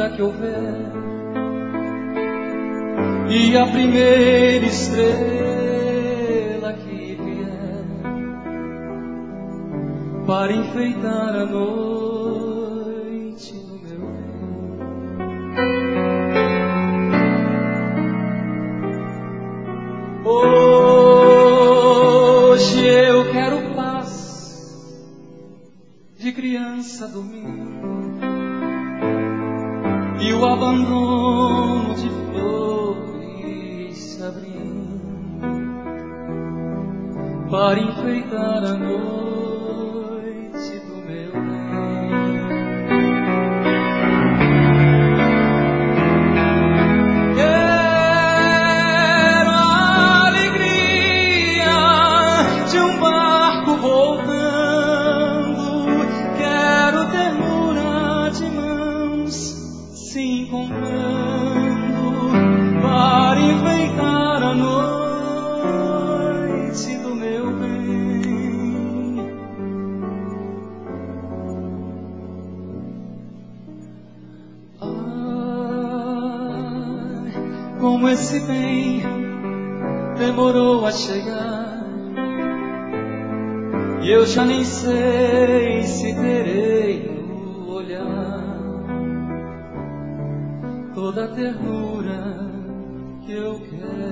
vida que houver, e a primeira estrela que vier para enfeitar a noite do meu bem. Hoje eu quero paz de criança dormindo e o abandono de flores se abrindo para enfeitar a noite do meu bem. Quero a alegria de um barco voltando, quero ternura de mãos se encontrando para enfeitar a noite do meu bem. Ah, como esse bem demorou a chegar, e eu já nem sei se terei no olhar toda a ternura que eu quero.